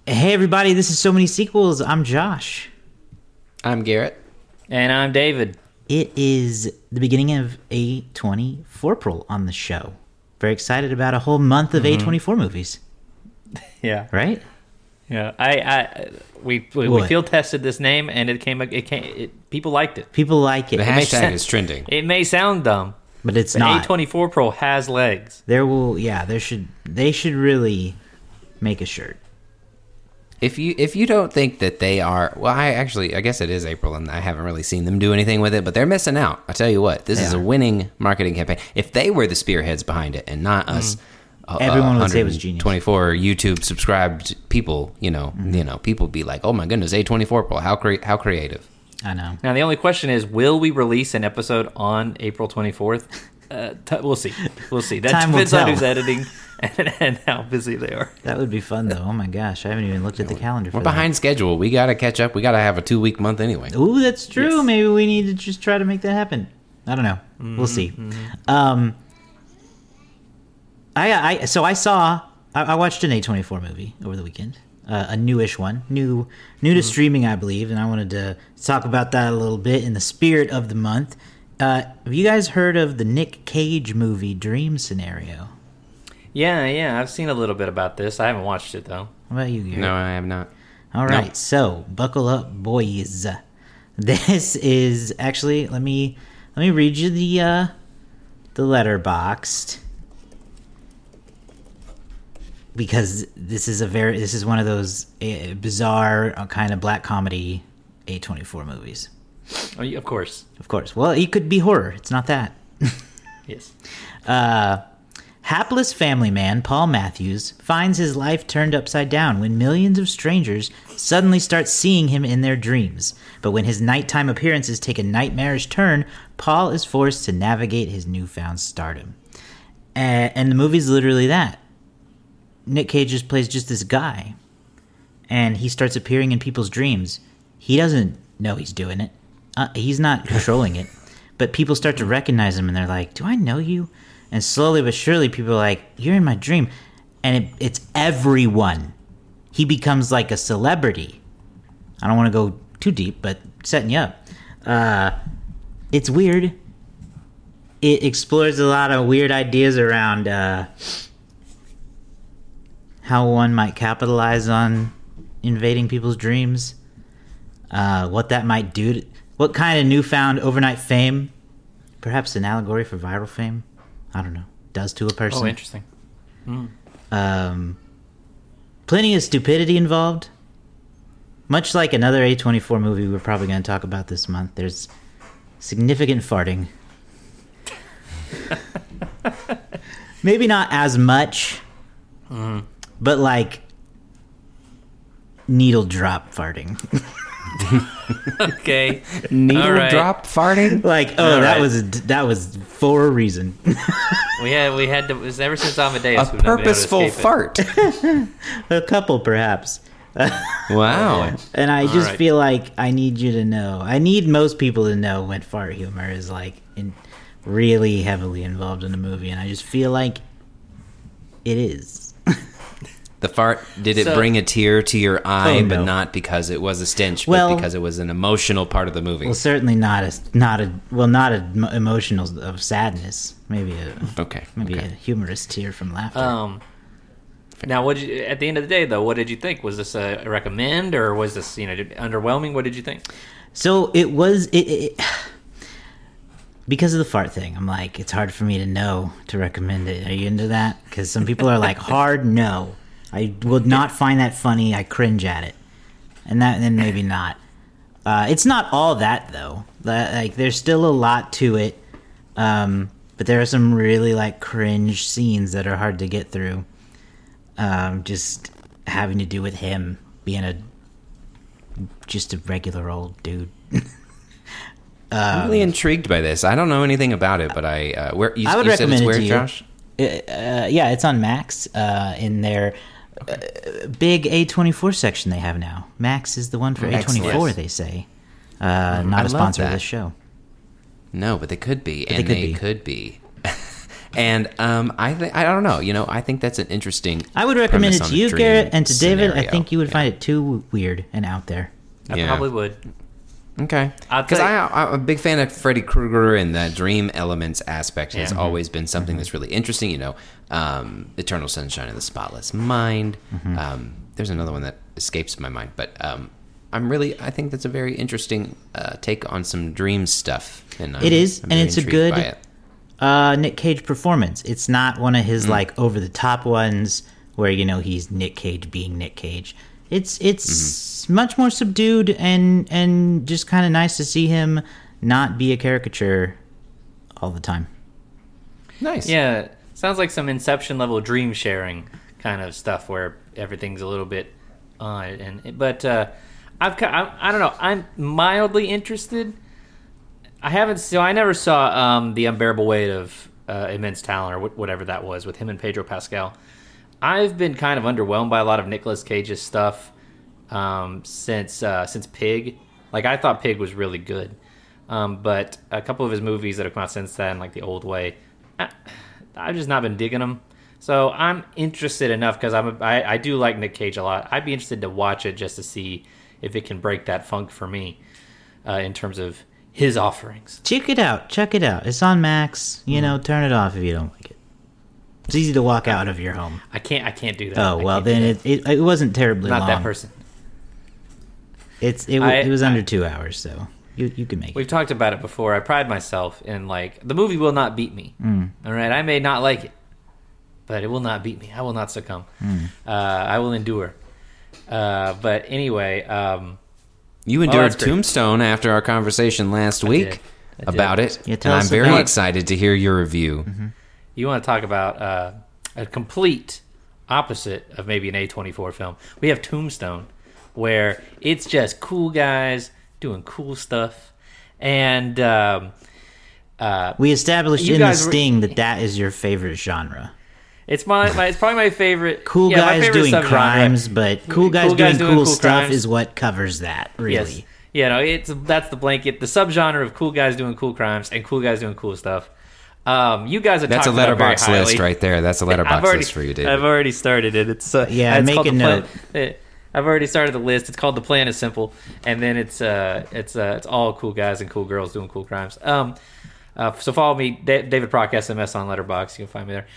Hey everybody, this is So Many Sequels. I'm Josh. I'm Garrett. And I'm David. It is the beginning of A24 on the show. Very excited about a whole month of A24 movies. Yeah. Right? Yeah. We field tested this name and people liked it. People like it. The hashtag is trending. It may sound dumb, but it's but not. A24 Pro has legs. They should really make a shirt. If you don't think that they are, well, I guess it is April and I haven't really seen them do anything with it, but they're missing out. I tell you what, this is a winning marketing campaign. If they were the spearheads behind it and not us, everyone would say it was genius. 24 YouTube subscribed people, people would be like, oh my goodness, A24 Pro, how creative. I know. Now the only question is, will we release an episode on April 24th? We'll see. That depends on who's editing and how busy they are. That would be fun, though. Oh my gosh, I haven't even looked at the calendar for We're behind schedule. We got to catch up. We got to have a 2-week month anyway. Ooh, that's true. Yes. Maybe we need to just try to make that happen. I don't know. We'll see. I watched an A24 movie over the weekend. A newish one. New to streaming, I believe, and I wanted to talk about that a little bit in the spirit of the month. Have you guys heard of the Nick Cage movie Dream Scenario? Yeah, I've seen a little bit about this. I haven't watched it, though. How about you, Gary? No, I have not. All right, So buckle up, boys. This is actually, let me read you the Letterboxd, because this is one of those bizarre kind of black comedy A24 movies. Oh, of course. Of course. Well, it could be horror. It's not that. Yes. Hapless family man Paul Matthews finds his life turned upside down when millions of strangers suddenly start seeing him in their dreams. But when his nighttime appearances take a nightmarish turn, Paul is forced to navigate his newfound stardom. And the movie's literally that. Nick Cage just plays just this guy, and he starts appearing in people's dreams. He doesn't know he's doing it. He's not controlling it. But people start to recognize him, and they're like, do I know you? And slowly but surely, people are like, you're in my dream. And it's everyone. He becomes like a celebrity. I don't want to go too deep, but setting you up. It's weird. It explores a lot of weird ideas around how one might capitalize on invading people's dreams. What that might do. What kind of newfound overnight fame, perhaps an allegory for viral fame, I don't know, does to a person. Oh, interesting. Plenty of stupidity involved. Much like another A24 movie we're probably going to talk about this month, there's significant farting. Maybe not as much, but like needle drop farting. Okay. Needle drop farting? Like, that was for a reason. we had to, ever since Amadeus, a purposeful fart. A couple, perhaps. Wow. And I just feel like I need you to know. I need most people to know when fart humor is like really heavily involved in a movie, and I just feel like it is. The fart, did it bring a tear to your eye, no. but not because it was a stench, but because it was an emotional part of the movie? Well, certainly not emotional of sadness. Maybe a humorous tear from laughter. Now, at the end of the day, though, what did you think? Was this a recommend, or was this underwhelming? What did you think? So it was because of the fart thing. I'm like, it's hard for me to know to recommend it. Are you into that? Because some people are like, hard no. I would not find that funny. I cringe at it, and then maybe not. It's not all that though. Like there's still a lot to it, but there are some really like cringe scenes that are hard to get through. Just having to do with him being just a regular old dude. I'm really intrigued by this. I don't know anything about it, but I would you recommend said it's where, it to Josh? Yeah, it's on Max in their big A24 section they have now. Max is the one for A24, they say. Not a sponsor of this show. No, but they could be. And they could be. And I don't know. I think that's an interesting. I would recommend it to you, Garrett, and to David. I think you would find it too weird and out there. I probably would. Okay, because I'm a big fan of Freddy Krueger, and the dream elements aspect has always been something that's really interesting. Eternal Sunshine of the Spotless Mind. There's another one that escapes my mind, but I think that's a very interesting take on some dream stuff. And it is, and it's a good Nick Cage performance. It's not one of his like over the top ones where he's Nick Cage being Nick Cage. It's much more subdued and just kind of nice to see him not be a caricature all the time. Nice. Yeah, sounds like some Inception level dream sharing kind of stuff where everything's a little bit odd. But I don't know. I'm mildly interested. I never saw The Unbearable Weight of Immense Talent or whatever that was with him and Pedro Pascal. I've been kind of underwhelmed by a lot of Nicolas Cage's stuff since Pig. Like, I thought Pig was really good, but a couple of his movies that have come out since then, like The Old Way, I've just not been digging them. So I'm interested enough because I do like Nick Cage a lot. I'd be interested to watch it just to see if it can break that funk for me in terms of his offerings. Check it out. It's on Max. Turn it off if you don't like it. It's easy to walk out of your home. I can't do that. Oh, well, then it wasn't terribly long. Not that person. It was under 2 hours, so you can make it. We've talked about it before. I pride myself in, the movie will not beat me. All right? I may not like it, but it will not beat me. I will not succumb. I will endure. But anyway... you endured Tombstone after our conversation last week about it, and I'm very excited to hear your review. You want to talk about a complete opposite of maybe an A24 film. We have Tombstone, where it's just cool guys doing cool stuff. And we established in the Sting that is your favorite genre. It's it's probably my favorite. Cool guys doing crimes, but cool guys doing cool stuff is what covers that, really. Yes. That's the blanket, the subgenre of cool guys doing cool crimes and cool guys doing cool stuff. You guys are that's a letterbox list right there. That's a letterbox list for you, David. I've already started it. It's make a note. I've already started the list. It's called The Plan Is Simple, and then it's all cool guys and cool girls doing cool crimes. So follow me, David Proc SMS on Letterboxd. You can find me there.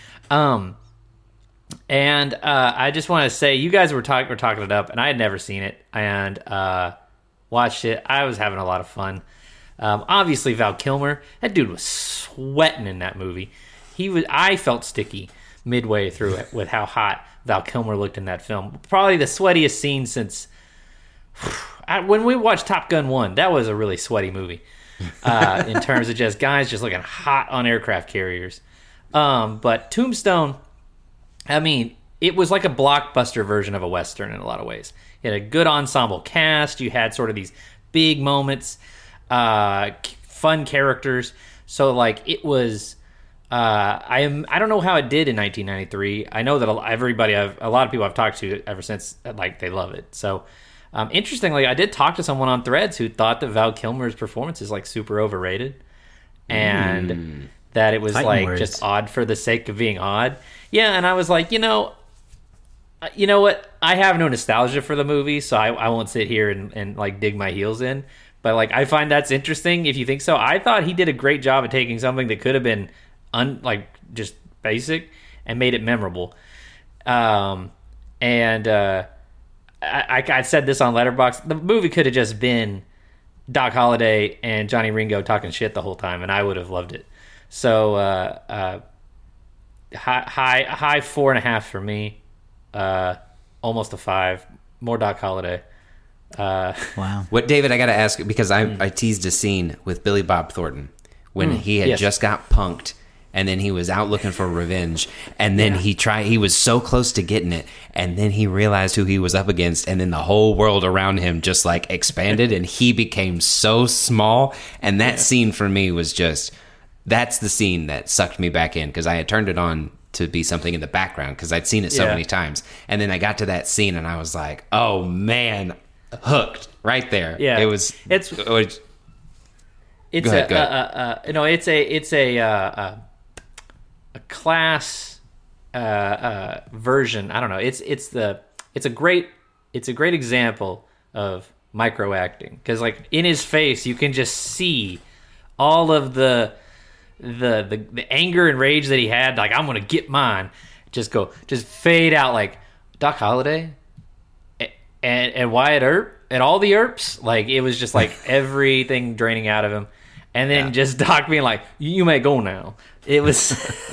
And I just want to say, you guys were talking it up, and I had never seen it, and watched it. I was having a lot of fun. Obviously, Val Kilmer, that dude was sweating in that movie. I felt sticky midway through it with how hot Val Kilmer looked in that film. Probably the sweatiest scene since when we watched Top Gun 1. That was a really sweaty movie in terms of just guys just looking hot on aircraft carriers. But Tombstone, I mean, it was like a blockbuster version of a Western in a lot of ways. You had a good ensemble cast. You had sort of these big moments, fun characters. So it was. I don't know how it did in 1993. I know that a lot of people I've talked to ever since they love it. So interestingly, I did talk to someone on Threads who thought that Val Kilmer's performance is super overrated, and that it was just odd for the sake of being odd. Yeah, and I was like, you know what? I have no nostalgia for the movie, so I won't sit here and dig my heels in. But I find that's interesting if you think so. I thought he did a great job of taking something that could have been just basic and made it memorable. I said this on Letterboxd. The movie could have just been Doc Holliday and Johnny Ringo talking shit the whole time, and I would have loved it. So high 4.5 for me, almost a 5. More Doc Holliday. Wow. What, David? I got to ask, because I teased a scene with Billy Bob Thornton when he had just got punked. And then he was out looking for revenge, and then he was so close to getting it, and then he realized who he was up against, and then the whole world around him just expanded, and he became so small. And that scene for me was that's the scene that sucked me back in, because I had turned it on to be something in the background because I'd seen it so many times. And then I got to that scene and I was like, oh man, hooked right there. Yeah. It's class version. I don't know. It's a great example of micro acting, because like in his face you can just see all of the anger and rage that he had. Like, I'm gonna get mine. Just fade out, like Doc Holliday and Wyatt Earp and all the Earps. Like, it was just like everything draining out of him, and then just Doc being like, "You may go now." It was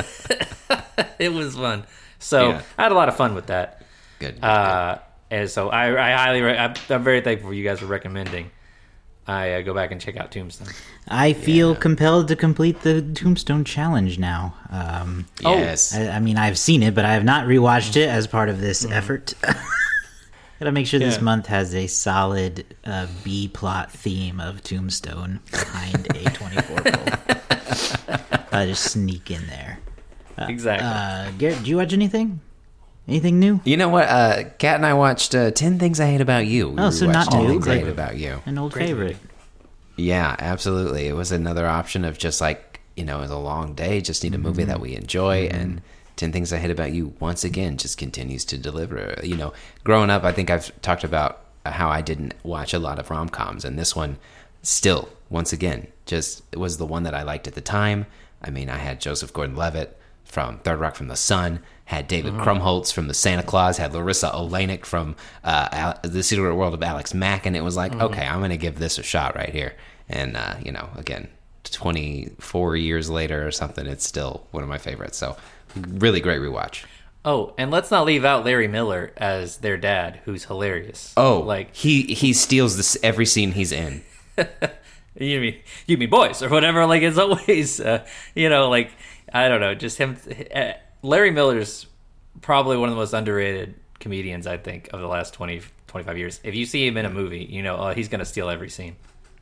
it was fun. So I had a lot of fun with that. Good. And so I'm very thankful for you guys for recommending I go back and check out Tombstone. I feel compelled to complete the Tombstone challenge now. Yes. I mean, I've seen it, but I have not rewatched it as part of this effort. Gotta make sure this month has a solid B-plot theme of Tombstone behind a 24 pull. Just sneak in there. Exactly. Garrett, did you watch anything? Anything new? You know what? Kat and I watched 10 Things I Hate About You. We so rewatched not 10 new. Things I Great. Hate About You. An old favorite. Yeah, absolutely. It was another option of just like, it was a long day, just need a movie that we enjoy, and 10 Things I Hate About You, once again, just continues to deliver. Growing up, I think I've talked about how I didn't watch a lot of rom-coms, and this one still, once again, just was the one that I liked at the time. I mean, I had Joseph Gordon-Levitt from Third Rock from the Sun, had David Krumholtz from The Santa Claus, had Larissa Oleynik from The Secret World of Alex Mack, and it was like, okay, I'm going to give this a shot right here. And, again, 24 years later or something, it's still one of my favorites. So, really great rewatch. Oh, and let's not leave out Larry Miller as their dad, who's hilarious. Oh, like he steals this every scene he's in. you mean boys or whatever. Like, it's always, like, I don't know, just him. Larry Miller's probably one of the most underrated comedians, I think, of the last 20, 25 years. If you see him in a movie, he's going to steal every scene.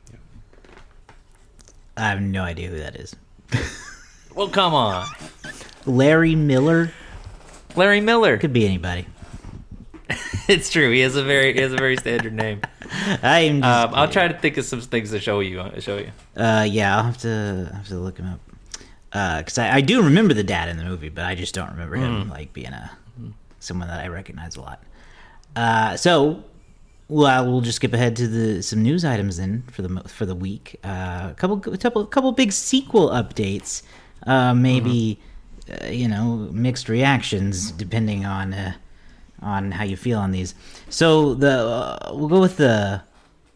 I have no idea who that is. Well, come on. Larry Miller? Larry Miller. Could be anybody. It's true. He has a very standard name. I'll try to think of some things to show you. Yeah, I'll have to look him up. Because I do remember the dad in the movie, but I just don't remember him like being someone that I recognize a lot. So we'll just skip ahead to some news items then for the week. A couple big sequel updates. Maybe mixed reactions depending on how you feel on these. So we'll go with the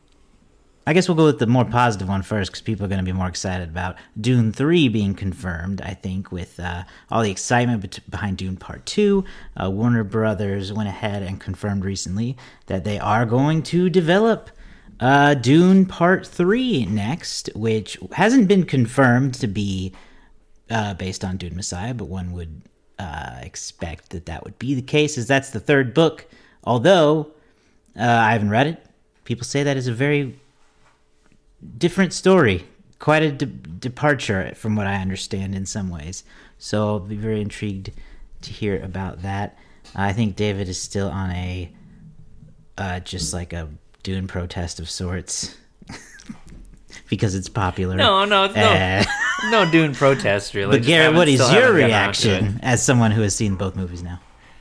more positive one first, because people are going to be more excited about Dune 3 being confirmed, I think, with all the excitement behind Dune Part 2. Warner Brothers went ahead and confirmed recently that they are going to develop Dune Part 3 next, which hasn't been confirmed to be based on Dune Messiah, but one would expect that would be the case, as that's the third book. Although, I haven't read it. People say that is a very different story, quite a departure from what I understand in some ways. So I'll be very intrigued to hear about that. I think David is still on a just like a Dune protest of sorts because it's popular. No, no Dune protest really. But Garrett, what is your reaction as someone who has seen both movies now?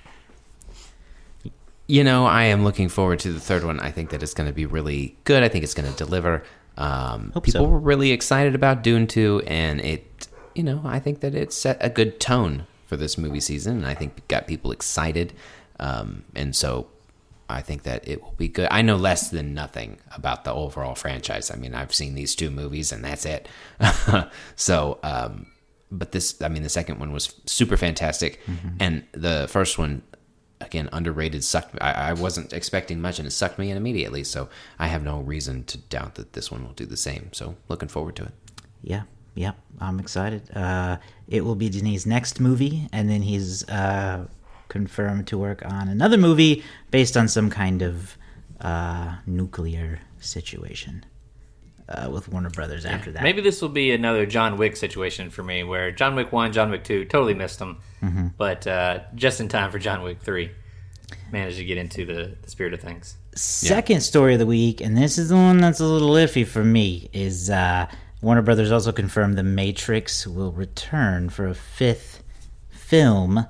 I am looking forward to the third one. I think that it's going to be really good. I think it's going to deliver. People were really excited about Dune 2, and I think that it set a good tone for this movie season, and I think it got people excited. And so I think that it will be good. I know less than nothing about the overall franchise. I mean, I've seen these two movies, and that's it. So, but the second one was super fantastic, and the first one, again, underrated, sucked. I wasn't expecting much, and it sucked me in immediately. So I have no reason to doubt that this one will do the same. So looking forward to it. Yeah, I'm excited. It will be Denis' next movie, and then he's confirmed to work on another movie based on some kind of nuclear situation with Warner Brothers after that. Maybe this will be another John Wick situation for me, where John Wick 1, John Wick 2, totally missed them, but just in time for John Wick 3, managed to get into the spirit of things. Second story of the week, and this is the one that's a little iffy for me, is Warner Brothers also confirmed The Matrix will return for a fifth film,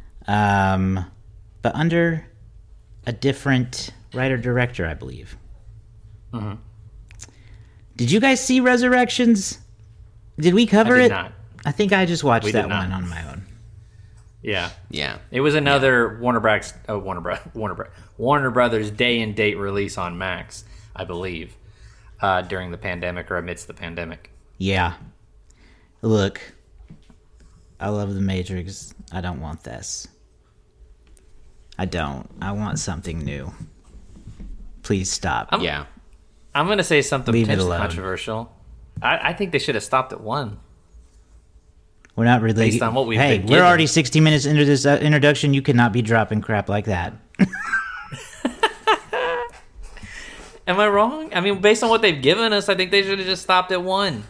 but under a different writer-director, I believe. Mm-hmm. Did you guys see Resurrections? Did we cover I did it? not. I think I just watched We that did not. one on my own. Yeah. Yeah. It was another Warner Brothers day and date release on Max, I believe, during the pandemic or amidst the pandemic. Yeah. Look, I love The Matrix. I don't want this. I don't. I want something new. Please stop. Yeah. I'm going to say something Leave it potentially alone. controversial. I think they should have stopped at 1. We're not really. Based on what we've hey, been we're given. already 60 minutes into this introduction. You cannot be dropping crap like that. Am I wrong? I mean, based on what they've given us, I think they should have just stopped at 1.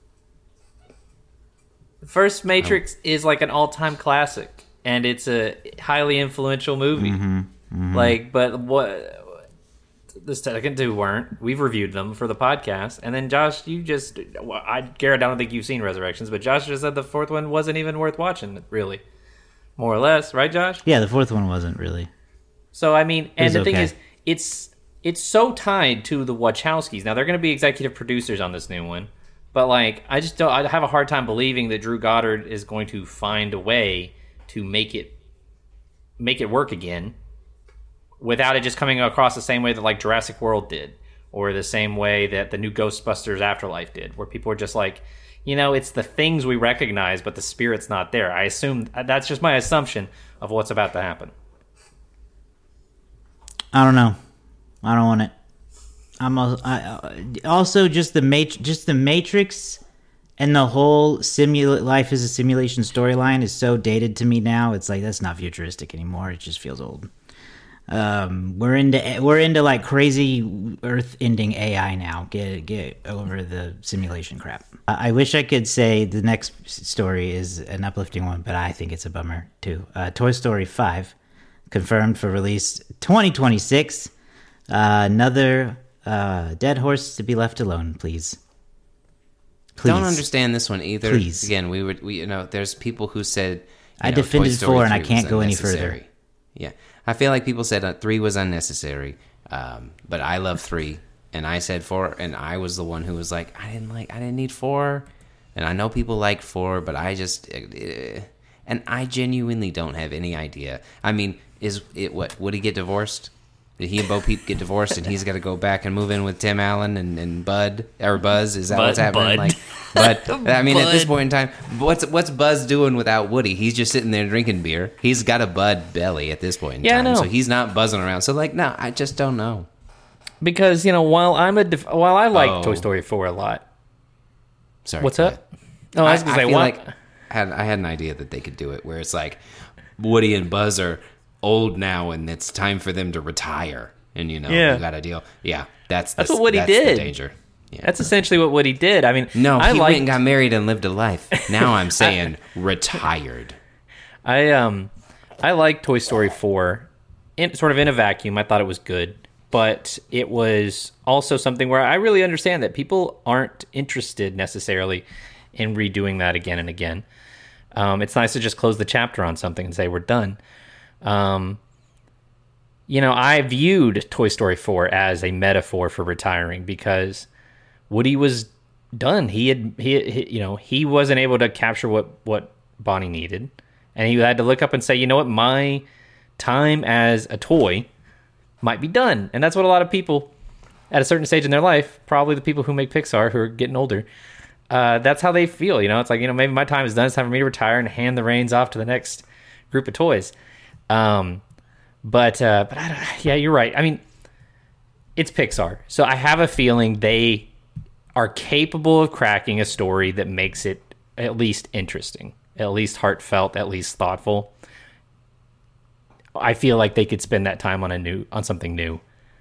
The first Matrix is like an all-time classic, and it's a highly influential movie. Like, but what the second two weren't. We've reviewed them for the podcast, and then Josh, you just, Garrett, I don't think you've seen Resurrections, but Josh just said the fourth one wasn't even worth watching, really, more or less, right, Josh? Yeah, the fourth one wasn't really. So I mean, and was the thing okay. is, it's so tied to the Wachowskis. Now they're going to be executive producers on this new one, but like, I have a hard time believing that Drew Goddard is going to find a way to make it work again without it just coming across the same way that like Jurassic World did, or the same way that the new Ghostbusters Afterlife did, where people are just like, you know, it's the things we recognize, but the spirit's not there. I assume that's just my assumption of what's about to happen. I don't know. I don't want it. Also just the Matrix and the whole life is a simulation storyline is so dated to me now. It's like that's not futuristic anymore. It just feels old. We're into like crazy earth-ending AI now. Get over the simulation crap. I wish I could say the next story is an uplifting one, but I think it's a bummer too. Toy Story 5 confirmed for release 2026. Another dead horse to be left alone, please. Don't understand this one either. Please. Again, we there's people who said I defended Toy Story 4 and I 3 can't was go any unnecessary. further. Yeah, I feel like people said 3 was unnecessary, but I love 3, and I said 4, and I was the one who was like, I didn't need 4, and I know people liked 4, but I just, and I genuinely don't have any idea. I mean, would he get divorced? Did he and Bo Peep get divorced, and he's got to go back and move in with Tim Allen and Bud or Buzz? Is that what's happening? Bud. Like, but I mean, at this Bud. point in time, what's Buzz doing without Woody? He's just sitting there drinking beer. He's got a Bud belly at this point in Yeah, I time, know. so he's not buzzing around. So like, no, I just don't know. Because, you know, while I like Oh. Toy Story 4 a lot. Sorry, What's go up? ahead. Oh, I was going to say, feel why? like I had an idea that they could do it where it's like Woody and Buzz are old now, and it's time for them to retire. And you got a deal. Yeah, that's what Woody did. The danger. Yeah. That's essentially what Woody did. I mean, No, I he liked, went and got married and lived a life. Now I'm saying retired. I like Toy Story 4 sort of in a vacuum. I thought it was good, but it was also something where I really understand that people aren't interested necessarily in redoing that again and again. It's nice to just close the chapter on something and say we're done. You know, I viewed Toy Story 4 as a metaphor for retiring because Woody was done. He wasn't able to capture what Bonnie needed, and he had to look up and say, you know what, my time as a toy might be done. And that's what a lot of people at a certain stage in their life, probably the people who make Pixar who are getting older, that's how they feel. You know, it's like, you know, maybe my time is done. It's time for me to retire and hand the reins off to the next group of toys. But yeah, you're right. I mean, it's Pixar, so I have a feeling they are capable of cracking a story that makes it at least interesting, at least heartfelt, at least thoughtful. I feel like they could spend that time on something new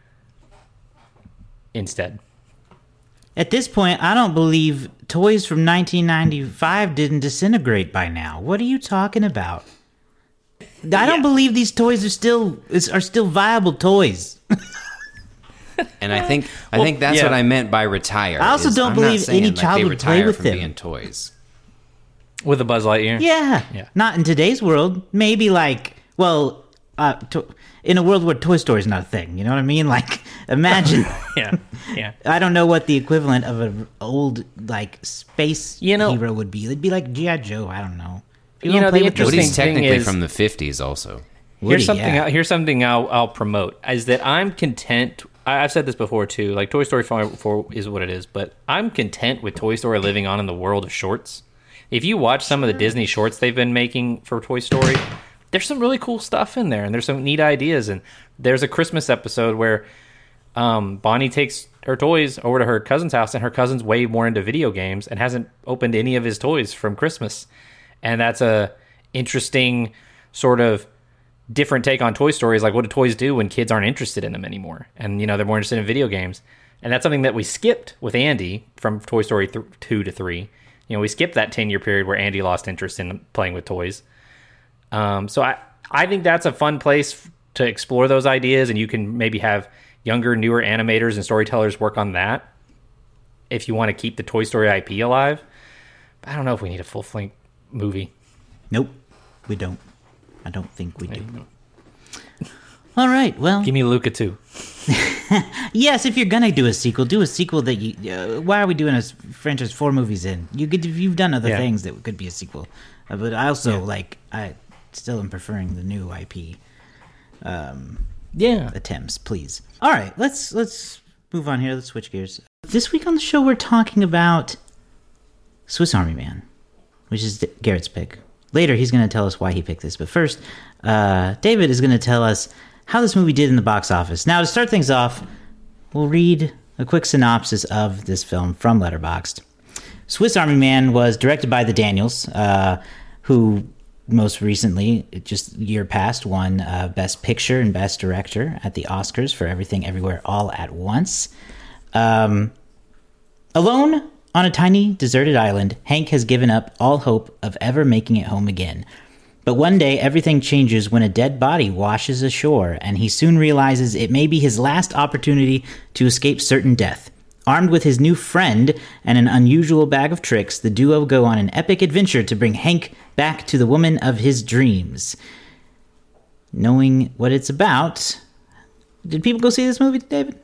instead. At this point, I don't believe toys from 1995 didn't disintegrate by now. What are you talking about? I don't believe these toys are still viable toys. And I think that's yeah. what I meant by retire. I also don't I'm believe not saying, any like, child they would play retire with from them. being toys. With a Buzz Lightyear? Yeah. Yeah. Not in today's world. Maybe like, well, in a world where Toy Story is not a thing. You know what I mean? Like, imagine. Yeah. Yeah. I don't know what the equivalent of an old like space hero would be. It'd be like G.I. Joe. I don't know. You know, the interesting Woody's thing technically is, from the 50s also. here's something I'll promote is that I'm content. I've said this before too. Like Toy Story 4 is what it is, but I'm content with Toy Story living on in the world of shorts. If you watch some of the Disney shorts they've been making for Toy Story, there's some really cool stuff in there, and there's some neat ideas. And there's a Christmas episode where Bonnie takes her toys over to her cousin's house, and her cousin's way more into video games and hasn't opened any of his toys from Christmas. And that's a interesting sort of different take on Toy Story. Is like, what do toys do when kids aren't interested in them anymore? And, they're more interested in video games. And that's something that we skipped with Andy from Toy Story 2 to 3. We skipped that 10-year period where Andy lost interest in playing with toys. So I think that's a fun place to explore those ideas, and you can maybe have younger, newer animators and storytellers work on that if you want to keep the Toy Story IP alive. But I don't know if we need a full-length movie. Nope, we don't. I don't think we do. All right, well... Give me Luca 2. Yes, if you're gonna do a sequel that you... why are we doing a franchise 4 movies in? You've done other things that could be a sequel. But I also, I still am preferring the new IP attempts, please. All right, let's move on here. Let's switch gears. This week on the show, we're talking about Swiss Army Man, which is Garrett's pick. Later, he's going to tell us why he picked this. But first, David is going to tell us how this movie did in the box office. Now, to start things off, we'll read a quick synopsis of this film from Letterboxd. Swiss Army Man was directed by the Daniels, who most recently, just year past, won Best Picture and Best Director at the Oscars for Everything Everywhere All at Once. Alone on a tiny, deserted island, Hank has given up all hope of ever making it home again. But one day, everything changes when a dead body washes ashore, and he soon realizes it may be his last opportunity to escape certain death. Armed with his new friend and an unusual bag of tricks, the duo go on an epic adventure to bring Hank back to the woman of his dreams. Knowing what it's about, did people go see this movie, David?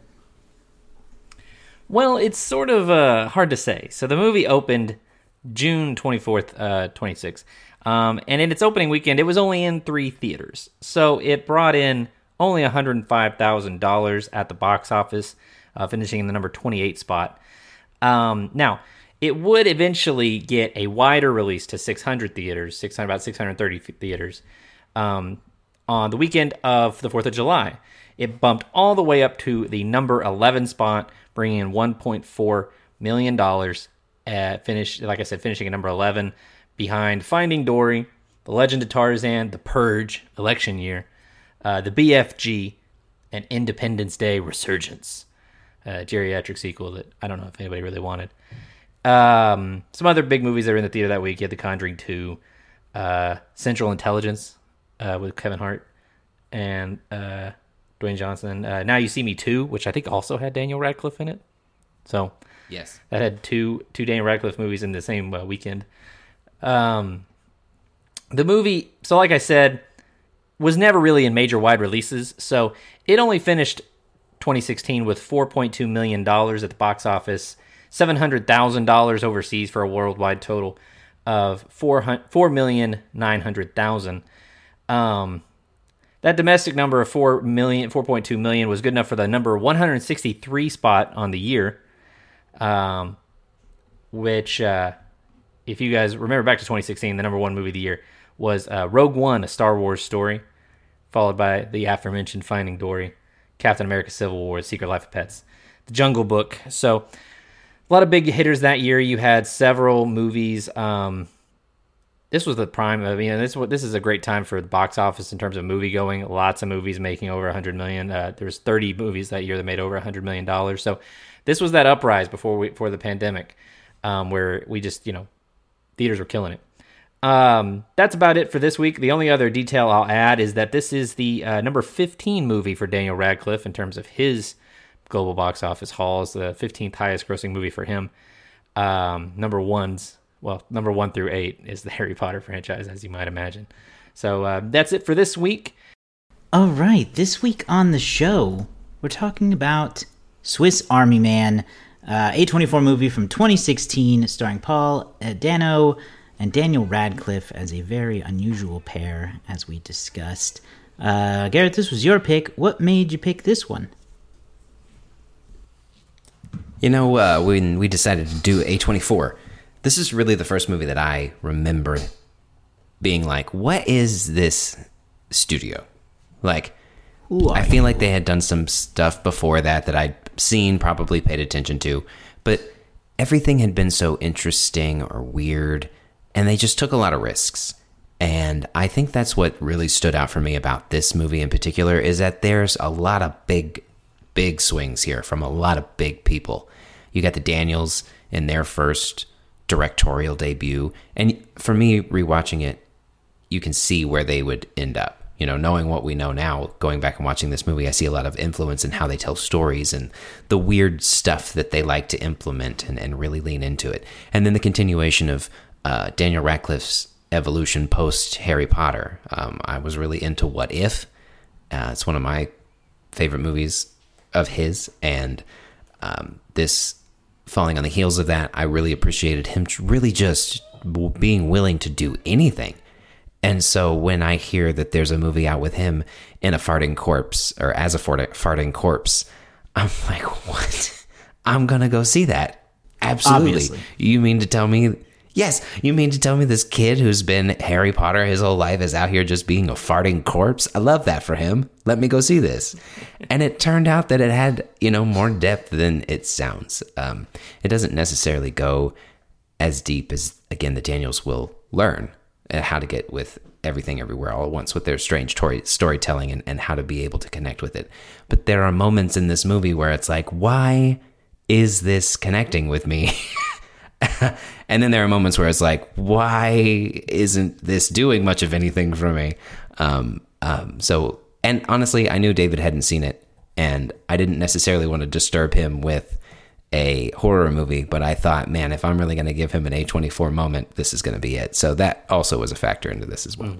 Well, it's sort of hard to say. So the movie opened June 24th, 26. And in its opening weekend, it was only in 3 theaters. So it brought in only $105,000 at the box office, finishing in the number 28 spot. Now, it would eventually get a wider release to 600 theaters, about 630 theaters, on the weekend of the 4th of July. It bumped all the way up to the number 11 spot, bringing in $1.4 million. Finishing at number 11, behind Finding Dory, The Legend of Tarzan, The Purge, election year, the BFG, and Independence Day Resurgence, geriatric sequel that I don't know if anybody really wanted. Some other big movies that were in the theater that week. You had The Conjuring 2, Central Intelligence with Kevin Hart and Dwayne Johnson. Now You See Me 2, which I think also had Daniel Radcliffe in it. So yes, that had two Daniel Radcliffe movies in the same weekend. The movie, so like I said, was never really in major wide releases, so it only finished 2016 with $4.2 million at the box office, $700,000 overseas for a worldwide total of $4,900,000. That domestic number of 4.2 million was good enough for the number 163 spot on the year, which, if you guys remember back to 2016, the number 1 movie of the year was Rogue One, a Star Wars story, followed by the aforementioned Finding Dory, Captain America Civil War, Secret Life of Pets, The Jungle Book. So a lot of big hitters that year. You had several movies. This was the prime. I mean, this is a great time for the box office in terms of movie going. Lots of movies making over $100 million. There's 30 movies that year that made over $100 million. So this was that uprise before the pandemic, where we just, theaters were killing it. That's about it for this week. The only other detail I'll add is that this is the number 15 movie for Daniel Radcliffe in terms of his global box office hauls, the 15th highest grossing movie for him. Number 1's well, number 1 through 8 is the Harry Potter franchise, as you might imagine. So that's it for this week. All right, this week on the show, we're talking about Swiss Army Man, A24 movie from 2016, starring Paul Dano and Daniel Radcliffe as a very unusual pair, as we discussed. Garrett, this was your pick. What made you pick this one? You know, when we decided to do A24, this is really the first movie that I remember being like, what is this studio? Like, I feel like they had done some stuff before that I'd seen, probably paid attention to, but everything had been so interesting or weird, and they just took a lot of risks. And I think that's what really stood out for me about this movie in particular, is that there's a lot of big swings here from a lot of big people. You got the Daniels in their first directorial debut, and for me, rewatching it, you can see where they would end up. You know, knowing what we know now, going back and watching this movie, I see a lot of influence in how they tell stories and the weird stuff that they like to implement and really lean into it. And then the continuation of Daniel Radcliffe's evolution post Harry Potter. I was really into What If. It's one of my favorite movies of his, and this falling on the heels of that, I really appreciated him really just being willing to do anything. And so when I hear that there's a movie out with him in a farting corpse, or as a farting corpse, I'm like, what? I'm going to go see that. Absolutely. Obviously. You mean to tell me... Yes, you mean to tell me this kid who's been Harry Potter his whole life is out here just being a farting corpse? I love that for him. Let me go see this. And it turned out that it had, more depth than it sounds. It doesn't necessarily go as deep as, again, the Daniels will learn how to get with everything everywhere all at once with their strange storytelling and how to be able to connect with it. But there are moments in this movie where it's like, why is this connecting with me? And then there are moments where it's like, why isn't this doing much of anything for me? So, and honestly, I knew David hadn't seen it, and I didn't necessarily want to disturb him with a horror movie, but I thought, man, if I'm really going to give him an A24 moment, this is going to be it. So that also was a factor into this as well.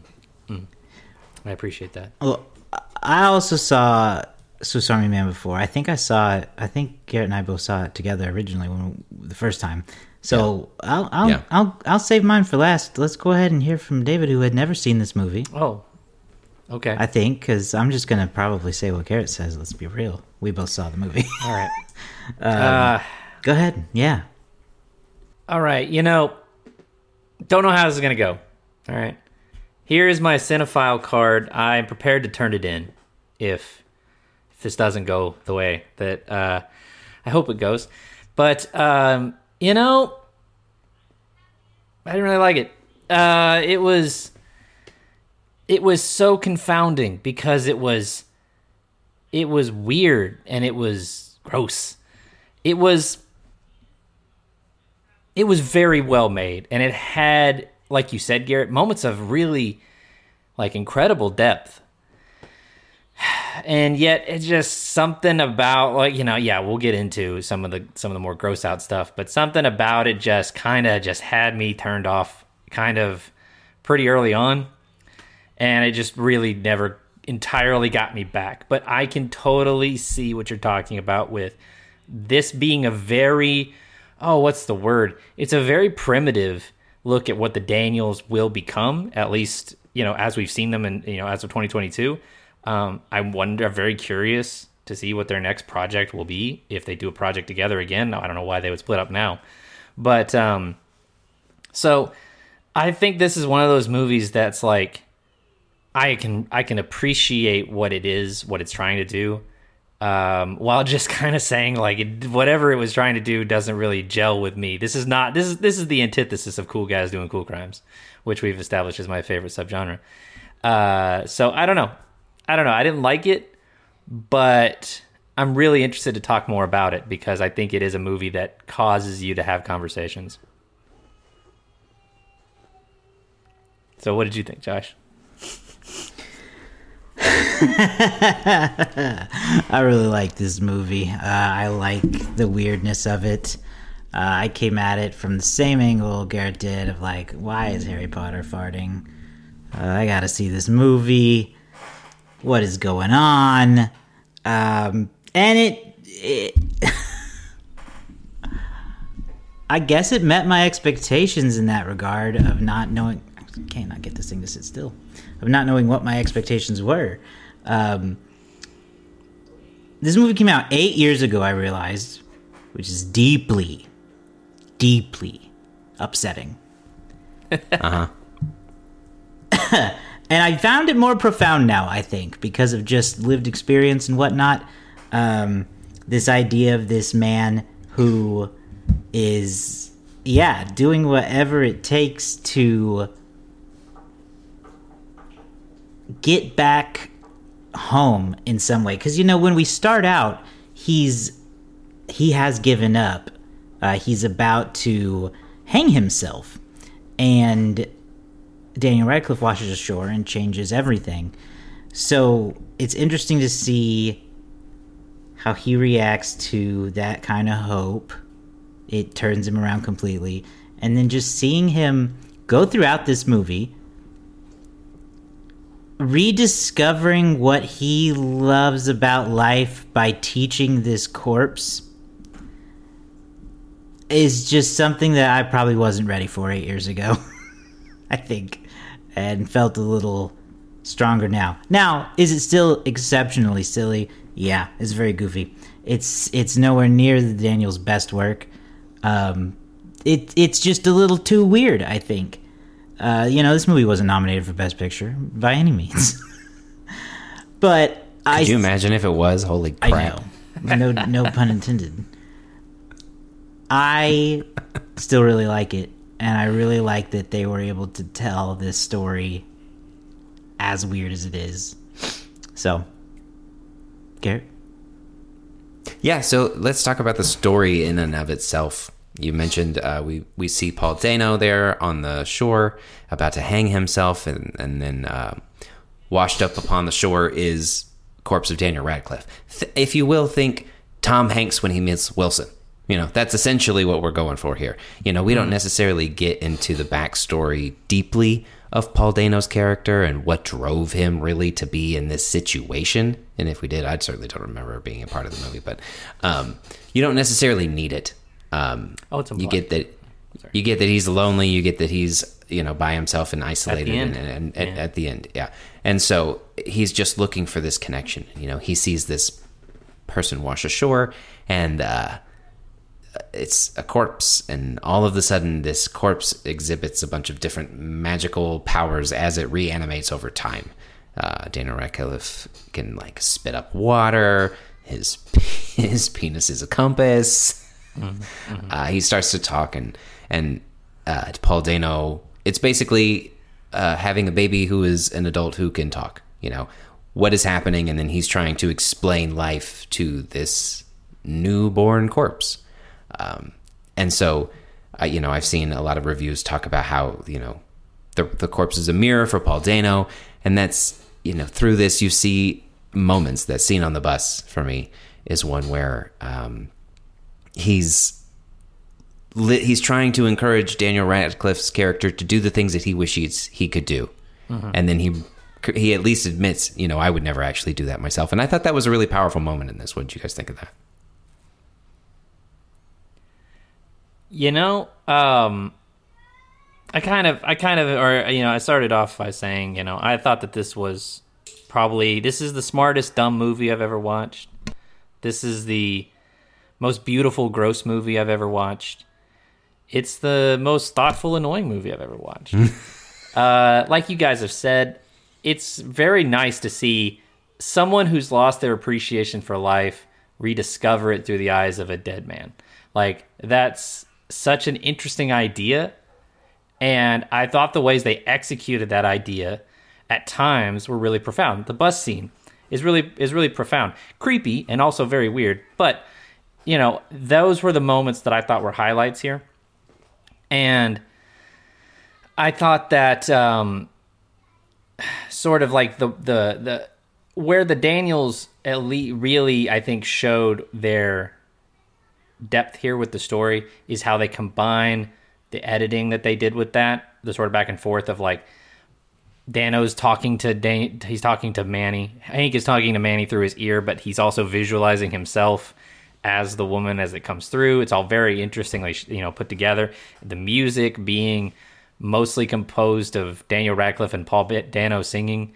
I appreciate that. Well, I also saw Swiss Army Man before. I think Garrett and I both saw it together originally the first time. So yeah. I'll save mine for last. Let's go ahead and hear from David, who had never seen this movie. Oh, okay. I think, because I'm just going to probably say what Garrett says. Let's be real. We both saw the movie. All right. Go ahead. Yeah. All right. Don't know how this is going to go. All right. Here is my cinephile card. I'm prepared to turn it in if this doesn't go the way that I hope it goes. But, I didn't really like it. It was so confounding because it was weird and it was gross. It was very well made, and it had, like you said, Garrett, moments of really incredible depth. And yet it's just something about we'll get into some of the more gross out stuff, but something about it just kind of just had me turned off kind of pretty early on, and it just really never entirely got me back. But I can totally see what you're talking about with this being a very, what's the word? It's a very primitive look at what the Daniels will become, at least, as we've seen them in, as of 2022. I'm very curious to see what their next project will be, if they do a project together again. I don't know why they would split up now. But, so I think this is one of those movies that's like, I can appreciate what it is, what it's trying to do, while just kind of saying whatever it was trying to do doesn't really gel with me. This is the antithesis of cool guys doing cool crimes, which we've established is my favorite subgenre. So I don't know. I didn't like it, but I'm really interested to talk more about it because I think it is a movie that causes you to have conversations. So what did you think, Josh? I really like this movie. I like the weirdness of it. I came at it from the same angle Garrett did of like, why is Harry Potter farting? I gotta see this movie. What is going on? And it I guess it met my expectations in that regard of not knowing. I cannot get this thing to sit still. Of not knowing what my expectations were. This movie came out 8 years ago, I realized, which is deeply, deeply upsetting. Uh-huh. And I found it more profound now, I think, because of just lived experience and whatnot. This idea of this man who is, doing whatever it takes to get back home in some way. Because, when we start out, he has given up. He's about to hang himself. And Daniel Radcliffe washes ashore and changes everything. So it's interesting to see how he reacts to that kind of hope. It turns him around completely. And then just seeing him go throughout this movie, rediscovering what he loves about life by teaching this corpse is just something that I probably wasn't ready for 8 years ago. I think. And felt a little stronger now. Now, is it still exceptionally silly? Yeah, it's very goofy. It's nowhere near the Daniel's best work. It's just a little too weird, I think. This movie wasn't nominated for Best Picture by any means. But Could you imagine if it was? Holy crap. I know. No pun intended. I still really like it. And I really like that they were able to tell this story as weird as it is. So, Garrett? Yeah, so let's talk about the story in and of itself. You mentioned we see Paul Dano there on the shore about to hang himself, and then washed up upon the shore is corpse of Daniel Radcliffe. If you will, think Tom Hanks when he meets Wilson. That's essentially what we're going for here. We don't necessarily get into the backstory deeply of Paul Dano's character and what drove him really to be in this situation. And if we did, I certainly don't remember being a part of the movie. But you don't necessarily need it. It's you get that. Sorry. You get that he's lonely. You get that he's by himself and isolated. And at the end, yeah. And so he's just looking for this connection. He sees this person wash ashore, and it's a corpse, and all of a sudden this corpse exhibits a bunch of different magical powers as it reanimates over time. Daniel Radcliffe can spit up water. His penis is a compass. Mm-hmm. He starts to talk, and Paul Dano, it's basically having a baby who is an adult who can talk. What is happening, and then he's trying to explain life to this newborn corpse. And so, I've seen a lot of reviews talk about how, the corpse is a mirror for Paul Dano. And that's, through this, you see moments. That scene on the bus for me is one where, he's trying to encourage Daniel Radcliffe's character to do the things that he wishes he could do. Mm-hmm. And then he at least admits, I would never actually do that myself. And I thought that was a really powerful moment in this. What did you guys think of that? I started off by saying, I thought that this is the smartest dumb movie I've ever watched. This is the most beautiful gross movie I've ever watched. It's the most thoughtful annoying movie I've ever watched. Like you guys have said, it's very nice to see someone who's lost their appreciation for life rediscover it through the eyes of a dead man. That's such an interesting idea, and I thought the ways they executed that idea at times were really profound. The bus scene is really profound, creepy, and also very weird. But those were the moments that I thought were highlights here, and I thought that sort of like the where the Daniels really, I think, showed their depth here with the story is how they combine the editing that they did with that, the sort of back and forth of like Dano's talking to he's talking to Manny. Hank is talking to Manny through his ear, but he's also visualizing himself as the woman as it comes through. It's all very interestingly, put together. The music being mostly composed of Daniel Radcliffe and Paul Dano singing.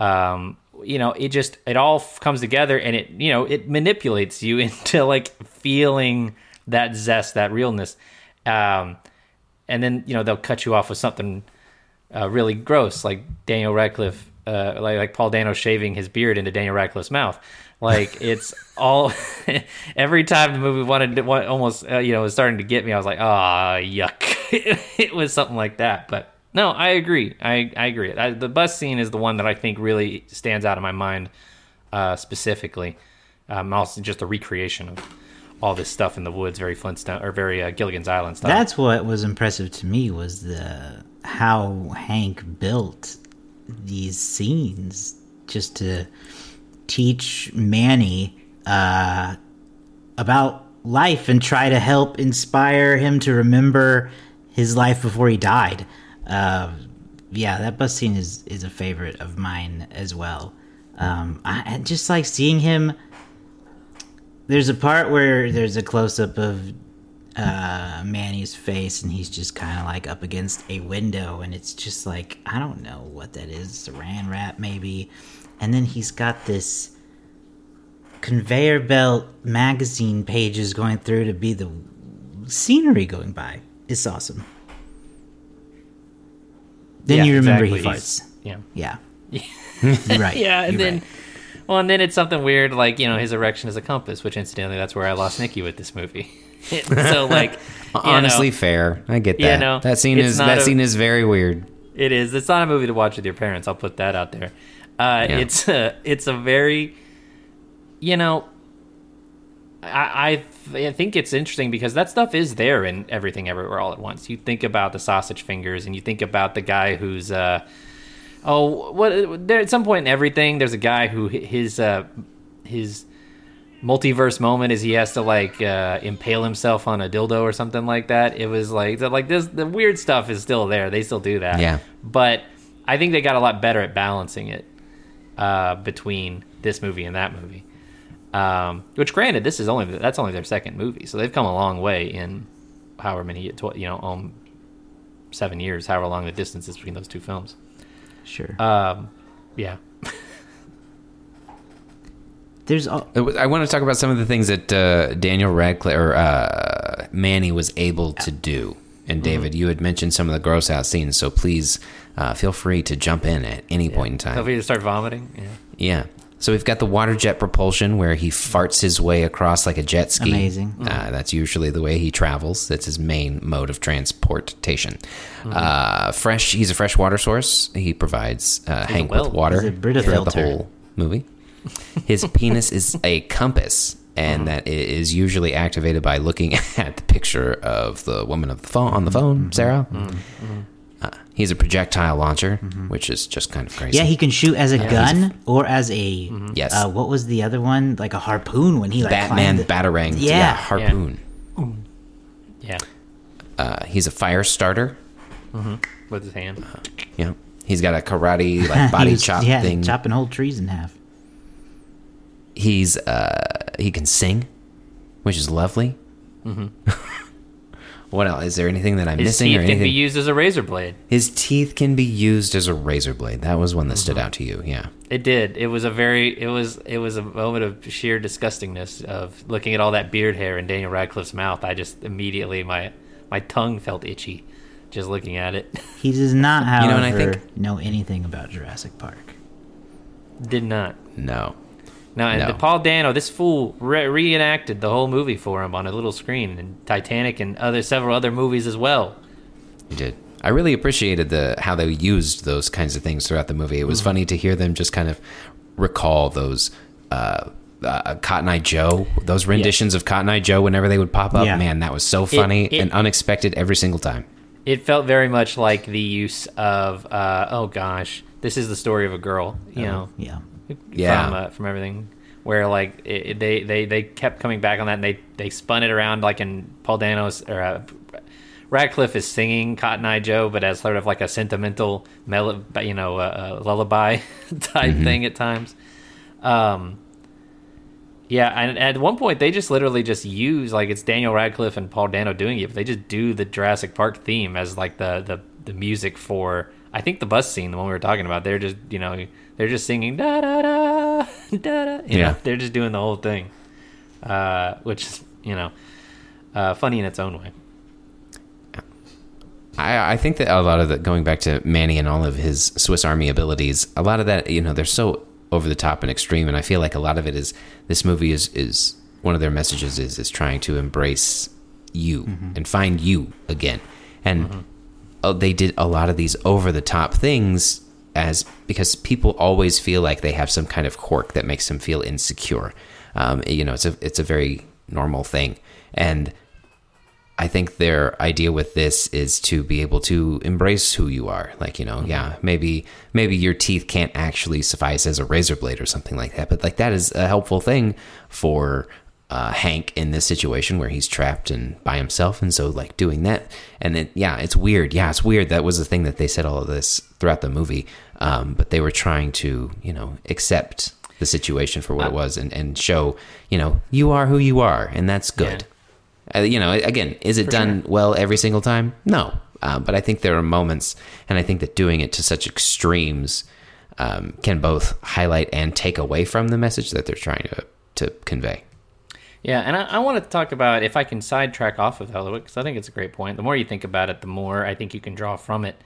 It all comes together, and it manipulates you into like feeling that zest, that realness. And then, they'll cut you off with something really gross, like Daniel Radcliffe, like Paul Dano shaving his beard into Daniel Radcliffe's mouth. Like, it's all every time the movie was starting to get me, I was like, yuck. It was something like that. But no, I agree. I agree. The bus scene is the one that I think really stands out in my mind, specifically. Also just a recreation of all this stuff in the woods, very Flintstone or very Gilligan's Island stuff. That's what was impressive to me, was how Hank built these scenes just to teach Manny about life and try to help inspire him to remember his life before he died. That bus scene is a favorite of mine as well. I just like seeing him. There's a part where there's a close-up of Manny's face, and he's just kind of like up against a window, and it's just like, I don't know what that is, saran wrap maybe. And then he's got this conveyor belt magazine pages going through to be the scenery going by. It's awesome. Then you remember exactly. He farts. Yeah. Right. Yeah, and then... Right. Well, and then it's something weird, like, his erection is a compass, which incidentally, that's where I lost Nikki with this movie. So, like, honestly, fair. I get that. That scene is very weird. It is. It's not a movie to watch with your parents. I'll put that out there. It's a very, I think it's interesting because that stuff is there in Everything Everywhere All at Once. You think about the sausage fingers, and you think about the guy who's there at some point in everything. There's a guy who his multiverse moment is he has to like impale himself on a dildo or something like that. It was like this. The weird stuff is still there. They still do that. Yeah. But I think they got a lot better at balancing it between this movie and that movie. Which, granted, that's only their second movie, so they've come a long way in however many 7 years, however long the distance is between those two films. Sure. Yeah. I want to talk about some of the things that Daniel Radcliffe or Manny was able to do. And David, you had mentioned some of the gross out scenes, so please feel free to jump in at any point in time. Feel free to start vomiting. Yeah. So we've got the water jet propulsion where he farts his way across like a jet ski. Amazing. That's usually the way he travels. That's his main mode of transportation. He's a fresh water source. He provides Hank with water throughout the whole movie. His penis is a compass, and that is usually activated by looking at the picture of the woman on the phone, Sarah. He's a projectile launcher, which is just kind of crazy. Yeah, he can shoot as a gun or as a... Yes. What was the other one? Like a harpoon when he like Batman Batarang. Yeah. Harpoon. Yeah. He's a fire starter. With his hand. He's got a karate like body chop thing. Chopping whole trees in half. He can sing, which is lovely. What else? Is there anything that I'm missing? His teeth can be used as a razor blade. His teeth can be used as a razor blade. That was one that stood out to you, yeah. It did. It was a moment of sheer disgustingness of looking at all that beard hair in Daniel Radcliffe's mouth. I just immediately my tongue felt itchy just looking at it. He does not, however, know anything about Jurassic Park. Did not. No. No. Paul Dano, this fool reenacted the whole movie for him on a little screen, and Titanic and several other movies as well. He did. I really appreciated how they used those kinds of things throughout the movie. It was funny to hear them just kind of recall those Cotton Eye Joe, those renditions of Cotton Eye Joe whenever they would pop up. Yeah. Man, that was so funny and unexpected every single time. It felt very much like the use of, this is the story of a girl, Yeah. From everything. where like they kept coming back on that, and they spun it around like in Paul Dano's or Radcliffe is singing Cotton Eye Joe, but as sort of like a sentimental lullaby type thing at times. Yeah, and at one point they just literally just use, like, it's Daniel Radcliffe and Paul Dano doing it, but they just do the Jurassic Park theme as like the music for, I think, the bus scene, the one we were talking about. They're just they're just singing da da da da da. You know, they're just doing the whole thing, which is funny in its own way. I think that a lot of going back to Manny and all of his Swiss Army abilities, a lot of that, they're so over the top and extreme, and I feel like a lot of it is, this movie is one of their messages is trying to embrace you and find you again. And they did a lot of these over the top things because people always feel like they have some kind of quirk that makes them feel insecure. It's a very normal thing. And I think their idea with this is to be able to embrace who you are. Like, maybe your teeth can't actually suffice as a razor blade or something like that. But like, that is a helpful thing for Hank in this situation where he's trapped and by himself. And so like doing that, and it's weird. Yeah, it's weird. That was the thing that they said all of this throughout the movie. But they were trying to, accept the situation for what it was and show, you are who you are, and that's good. Yeah. Again, is it done well every single time? No. But I think there are moments, and I think that doing it to such extremes can both highlight and take away from the message that they're trying to convey. Yeah, and I want to talk about, if I can sidetrack off of that a little bit, because I think it's a great point. The more you think about it, the more I think you can draw from it.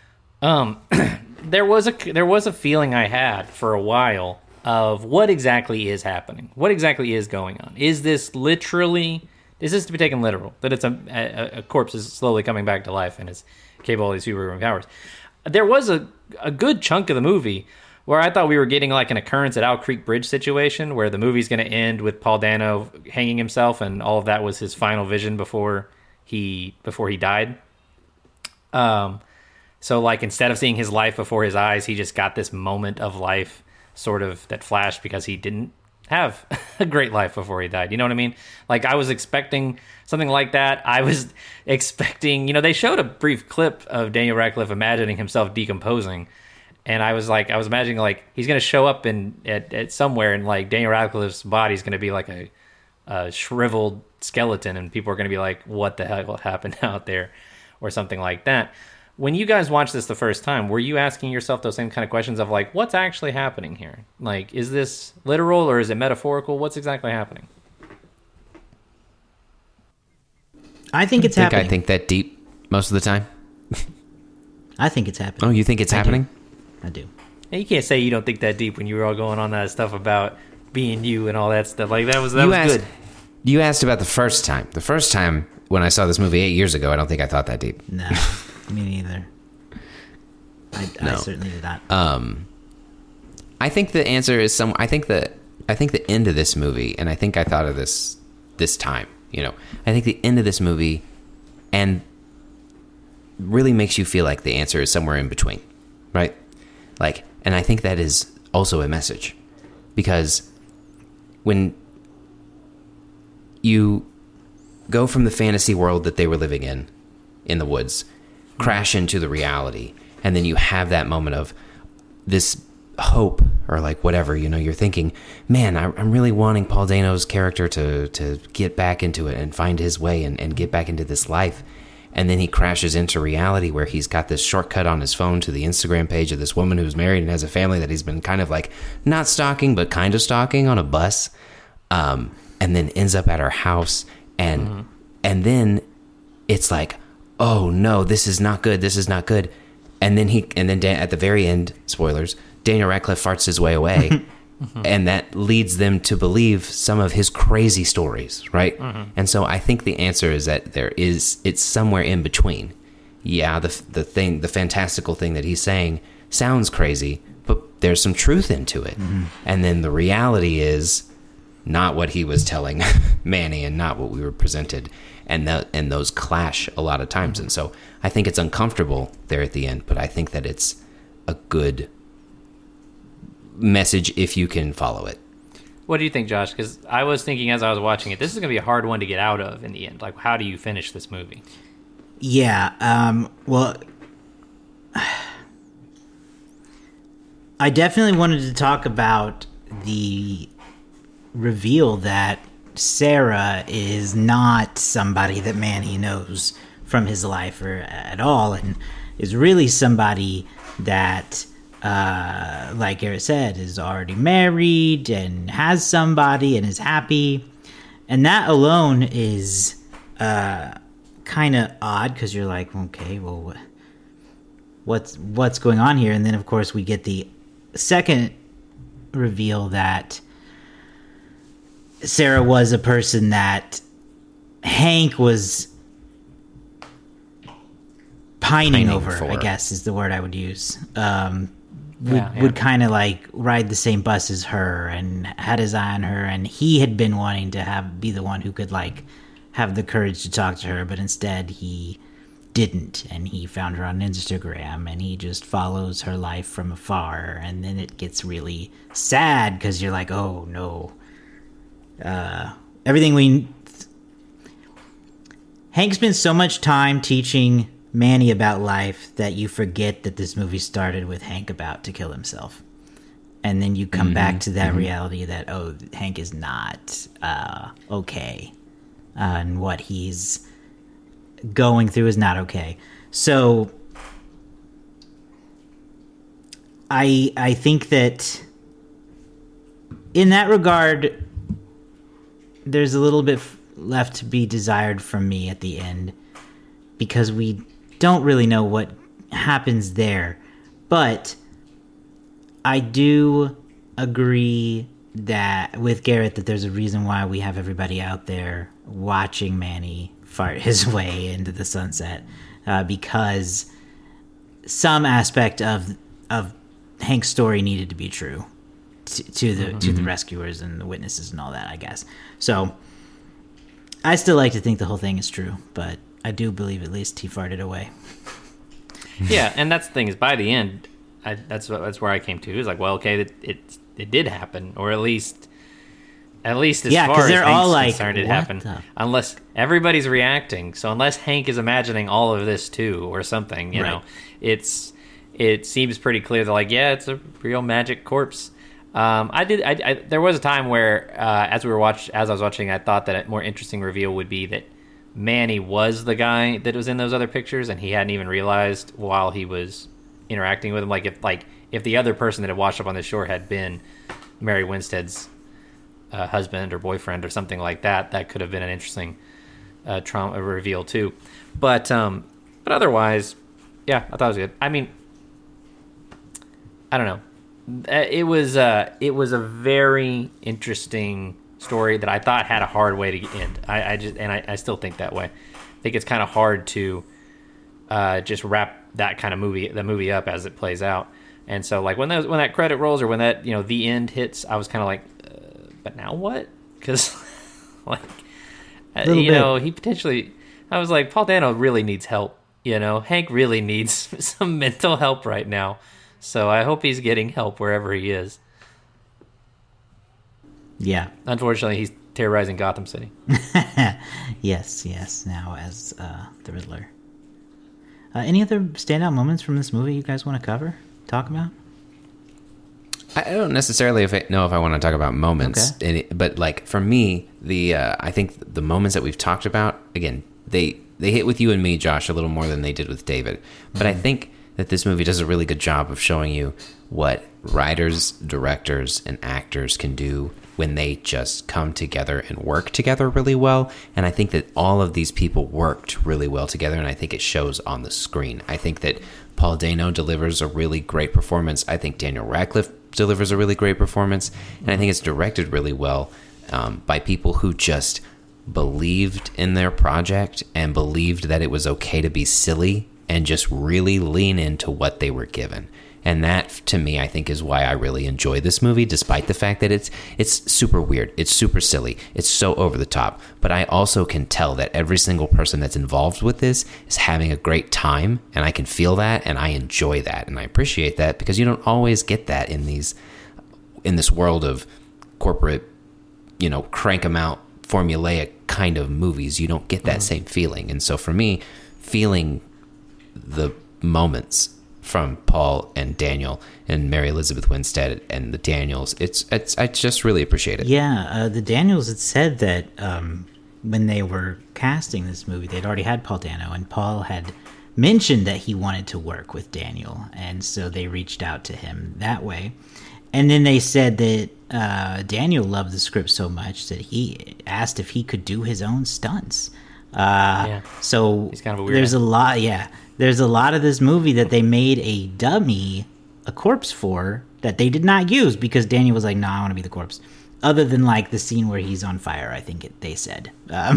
There was a feeling I had for a while of what exactly is happening. What exactly is going on? Is this to be taken literal, that it's a corpse is slowly coming back to life and is capable of these superhuman powers? There was a good chunk of the movie where I thought we were getting like an Occurrence at Owl Creek Bridge situation, where the movie's going to end with Paul Dano hanging himself, and all of that was his final vision before he died. So like, instead of seeing his life before his eyes, he just got this moment of life sort of that flashed because he didn't have a great life before he died. You know what I mean? Like, I was expecting something like that. I was expecting, they showed a brief clip of Daniel Radcliffe imagining himself decomposing, and I was imagining like he's going to show up at somewhere, and like Daniel Radcliffe's body's going to be like a shriveled skeleton, and people are going to be like, what the hell happened out there, or something like that. When you guys watched this the first time, were you asking yourself those same kind of questions of like, what's actually happening here? Like, is this literal or is it metaphorical? What's exactly happening? I think it's happening. I think that deep most of the time. I think it's happening. Oh, you think it's happening? I do. And you can't say you don't think that deep when you were all going on that stuff about being you and all that stuff. Like, that was good. You asked about the first time. The first time when I saw this movie 8 years ago, I don't think I thought that deep. No. Me neither. I certainly did not. I think the answer is I think the end of this movie, and I think I thought of this time. I think the end of this movie, and really makes you feel like the answer is somewhere in between, right? Like, and I think that is also a message, because when you go from the fantasy world that they were living in the woods, crash into the reality, and then you have that moment of this hope, or like whatever, you're thinking, man, I'm really wanting Paul Dano's character to get back into it and find his way and get back into this life. And then he crashes into reality where he's got this shortcut on his phone to the Instagram page of this woman who's married and has a family that he's been kind of like not stalking, but kind of stalking on a bus, and then ends up at her house, and then it's like, oh no, this is not good. And then at the very end, spoilers, Daniel Radcliffe farts his way away, and that leads them to believe some of his crazy stories, right? And so I think the answer is that it's somewhere in between. Yeah, the fantastical thing that he's saying sounds crazy, but there's some truth into it. And then the reality is not what he was telling Manny, and not what we were presented. And those clash a lot of times. And so I think it's uncomfortable there at the end, but I think that it's a good message if you can follow it. What do you think, Josh? Because I was thinking as I was watching it, this is going to be a hard one to get out of in the end. Like, how do you finish this movie? Yeah, well, I definitely wanted to talk about the reveal that Sarah is not somebody that Manny knows from his life or at all, and is really somebody that, like Garrett said, is already married and has somebody and is happy. And that alone is kind of odd, because you're like, okay, well, what's going on here? And then, of course, we get the second reveal that Sarah was a person that Hank was pining over, for. I guess is the word I would use. Would kind of like ride the same bus as her and had his eye on her, and he had been wanting to be the one who could like have the courage to talk to her, but instead he didn't, and he found her on Instagram, and he just follows her life from afar, and then it gets really sad because you're like, oh no, Hank spends so much time teaching Manny about life that you forget that this movie started with Hank about to kill himself, and then you come back to that reality that, oh, Hank is not okay, and what he's going through is not okay. So I think that in that regard, there's a little bit left to be desired from me at the end, because we don't really know what happens there. But I do agree that with Garrett that there's a reason why we have everybody out there watching Manny fart his way into the sunset, because some aspect of Hank's story needed to be true to the rescuers and the witnesses and all that, I guess. So I still like to think the whole thing is true, but I do believe at least he farted away. Yeah, and that's the thing, is by the end, that's where I came to. It was like, well, okay, it did happen, or at least as far as they're all Hank's like, concerned, it happened. Unless everybody's reacting, so unless Hank is imagining all of this too, or something, you know, it seems pretty clear that, like, yeah, it's a real magic corpse. There was a time where, as I was watching, I thought that a more interesting reveal would be that Manny was the guy that was in those other pictures, and he hadn't even realized while he was interacting with him. If the other person that had washed up on the shore had been Mary Winstead's husband or boyfriend or something like that, that could have been an interesting trauma reveal too. But otherwise, yeah, I thought it was good. I mean, I don't know. It was a very interesting story that I thought had a hard way to end. I still think that way. I think it's kind of hard to just wrap that kind of movie up as it plays out. And so, like, when that credit rolls, or when that, you know, the end hits, I was kind of like, but now what? Because like, you know, he potentially, I was like, Paul Dano really needs help. You know, Hank really needs some mental help right now. So I hope he's getting help wherever he is. Yeah. Unfortunately, he's terrorizing Gotham City. Yes. Now as the Riddler. Any other standout moments from this movie you guys want to talk about? I don't necessarily know if I want to talk about moments, but like for me, I think the moments that we've talked about, again, they hit with you and me, Josh, a little more than they did with David. But I think that this movie does a really good job of showing you what writers, directors, and actors can do when they just come together and work together really well. And I think that all of these people worked really well together, and I think it shows on the screen. I think that Paul Dano delivers a really great performance. I think Daniel Radcliffe delivers a really great performance. And I think it's directed really well by people who just believed in their project and believed that it was okay to be silly and just really lean into what they were given. And that, to me, I think is why I really enjoy this movie, despite the fact that it's super weird. It's super silly. It's so over the top. But I also can tell that every single person that's involved with this is having a great time, and I can feel that, and I enjoy that, and I appreciate that, because you don't always get that in this world of corporate crank them out formulaic kind of movies. You don't get that same feeling. And so for me, feeling the moments from Paul and Daniel and Mary Elizabeth Winstead and the Daniels, I just really appreciate it. Yeah, the Daniels had said that when they were casting this movie, they'd already had Paul Dano, and Paul had mentioned that he wanted to work with Daniel, and so they reached out to him that way. And then they said that Daniel loved the script so much that he asked if he could do his own stunts. So he's kind of a weirdo. There's a lot of this movie that they made a dummy, a corpse for, that they did not use because Daniel was like, "No, I want to be the corpse." Other than like the scene where he's on fire, I think they said.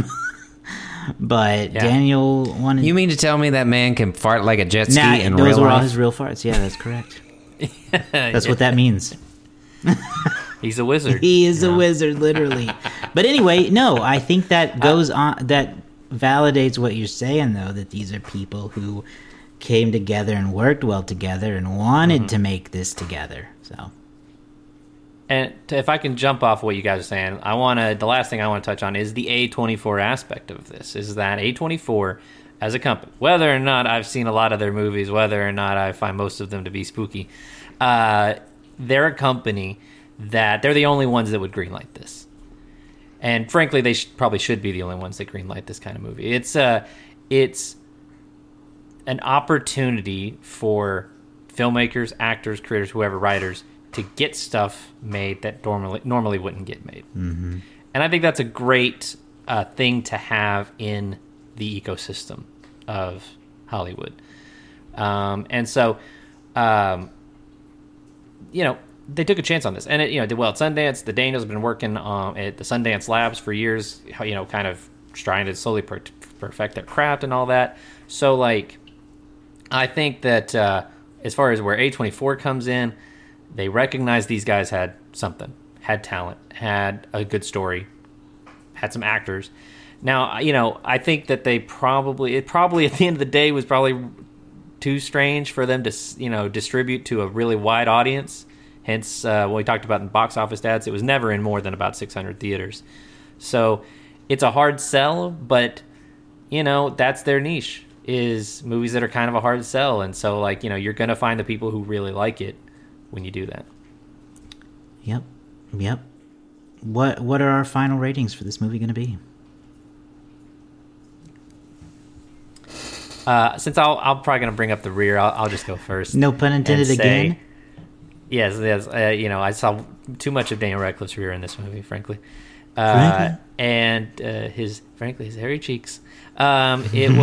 But Daniel wanted. You mean to tell me that man can fart like a jet ski in real life? Those were all his real farts. Yeah, that's correct. That's what that means. He's a wizard. He is a wizard, literally. But anyway, no, I think that goes on. That validates what you're saying, though, that these are people who came together and worked well together and wanted to make this together. So. And if I can jump off what you guys are saying, the last thing I want to touch on is the A24 aspect of this. Is that A24 as a company, whether or not I've seen a lot of their movies, whether or not I find most of them to be spooky, they're a company that they're the only ones that would greenlight this. And frankly, they probably should be the only ones that greenlight this kind of movie. It's an opportunity for filmmakers, actors, creators, whoever, writers, to get stuff made that normally wouldn't get made. Mm-hmm. And I think that's a great thing to have in the ecosystem of Hollywood. And so, they took a chance on this. And it did well at Sundance. The Daniels have been working at the Sundance Labs for years, kind of trying to slowly perfect their craft and all that. So, I think that as far as where A24 comes in, they recognize these guys had something, had talent, had a good story, had some actors. Now, I think that it probably at the end of the day was probably too strange for them to, distribute to a really wide audience. Hence, what we talked about in box office stats, it was never in more than about 600 theaters. So it's a hard sell, but, that's their niche, is movies that are kind of a hard sell. And so, you're going to find the people who really like it when you do that. Yep. What are our final ratings for this movie going to be? Since I'm probably going to bring up the rear, I'll just go first. No pun intended again? Yes. I saw too much of Daniel Radcliffe's rear in this movie, frankly. And his hairy cheeks. It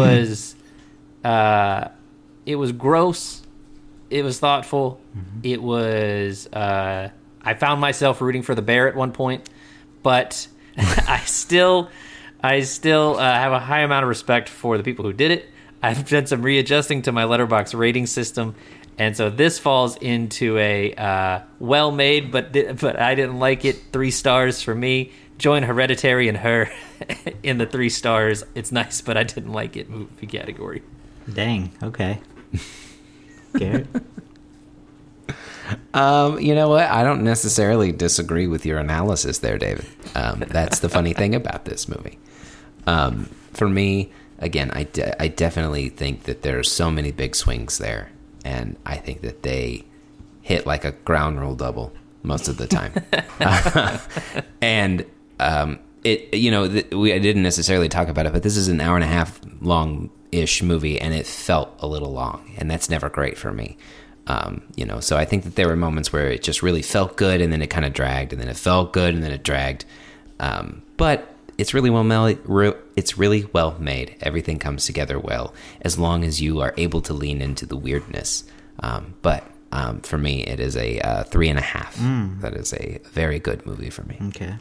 was gross. It was thoughtful. Mm-hmm. It was. I found myself rooting for the bear at one point, but I still have a high amount of respect for the people who did it. I've done some readjusting to my Letterboxd rating system, and so this falls into a well-made, but I didn't like it. 3 stars for me. Join Hereditary and Her in the 3 stars. It's nice, but I didn't like it movie category. Dang. Okay. Garrett? You know what? I don't necessarily disagree with your analysis there, David. That's the funny thing about this movie. For me, again, I definitely think that there are so many big swings there, and I think that they hit like a ground rule double most of the time. And I didn't necessarily talk about it, but this is an hour and a half long-ish movie, and it felt a little long, and that's never great for me. So I think that there were moments where it just really felt good, and then it kind of dragged, and then it felt good, and then it dragged. But it's really well made. It's really well made. Everything comes together well, as long as you are able to lean into the weirdness. But for me, it is a 3.5. That is a very good movie for me. Okay.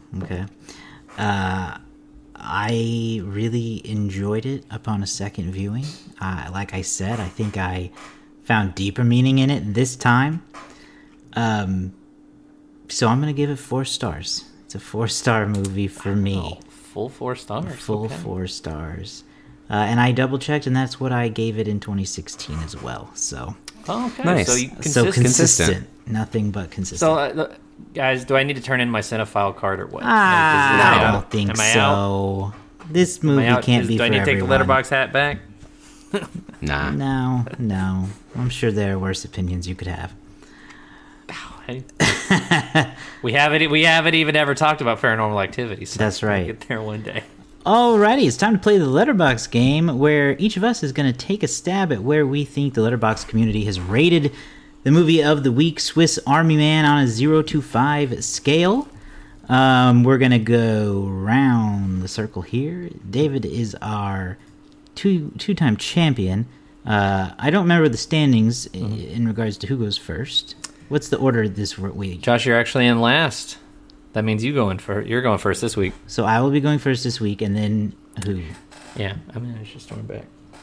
I really enjoyed it upon a second viewing. Like I said, I think I found deeper meaning in it this time. So I'm going to give it 4 stars. It's a 4-star movie for me. Full 4 stars. Full 4 stars. And I double-checked, and that's what I gave it in 2016 as well. So okay. Nice. So consistent. Nothing but consistent. So guys, do I need to turn in my cinephile card or what? I don't think Am I so. out? This movie Am I out? can't be Do for I need to take the everyone. letterbox hat back? Nah. No. I'm sure there are worse opinions you could have. We haven't even ever talked about Paranormal Activity. So That's we'll right. get there one day. Alrighty, it's time to play the Letterbox game, where each of us is going to take a stab at where we think the Letterbox community has rated the movie of the week, Swiss Army Man, on a 0 to 5 scale. We're going to go round the circle here. David is our two-time champion. I don't remember the standings in regards to who goes first. What's the order this week? Josh, you're actually in last. That means you're going first this week. So I will be going first this week, and then who? Yeah, I mean, I should storm back.